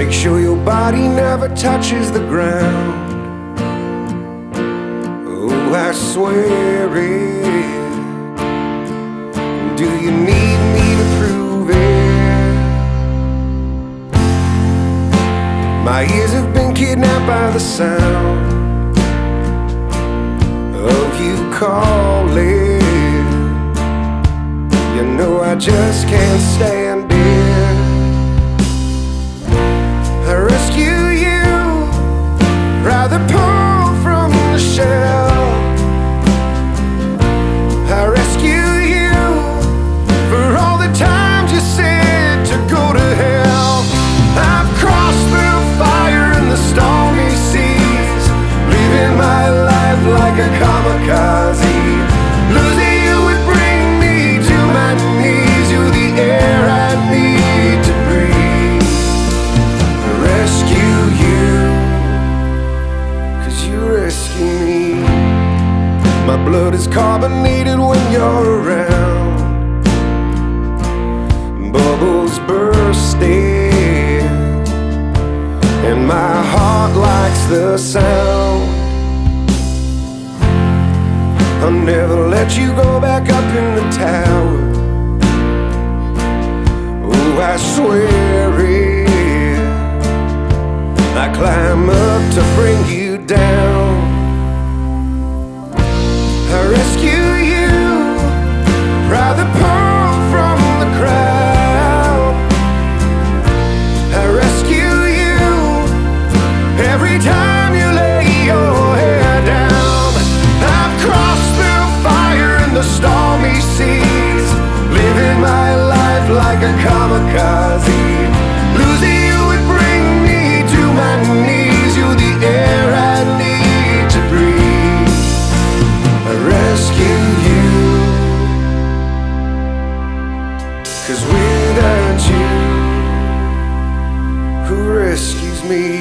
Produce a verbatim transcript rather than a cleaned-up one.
Make sure your body never touches the ground. Oh, I swear it. Do you need me to prove it? My ears have been kidnapped by the sound of you calling. You know I just can't stand it. I rescue you, rather pull from the shell. I rescue you for all the times you said to go to hell. I've crossed through fire and the stormy seas, living my life like a kamikaze. Losing you would bring me to my knees. You're the air I need to breathe. I rescue you, 'cause you rescue me. My blood is carbonated when you're around, bubbles bursting, and my heart likes the sound. I'll never let you go back up in the tower. Oh, I swear it. I climb up to bring you down. I rescue you, rather pull from the crowd. I rescue you every time you lay your head down. I've crossed through fire and the stormy seas, living my life like a kamikaze. Losing you would bring me to my knees. You're the air I need to breathe. I rescue you, 'cause without you, who rescues me?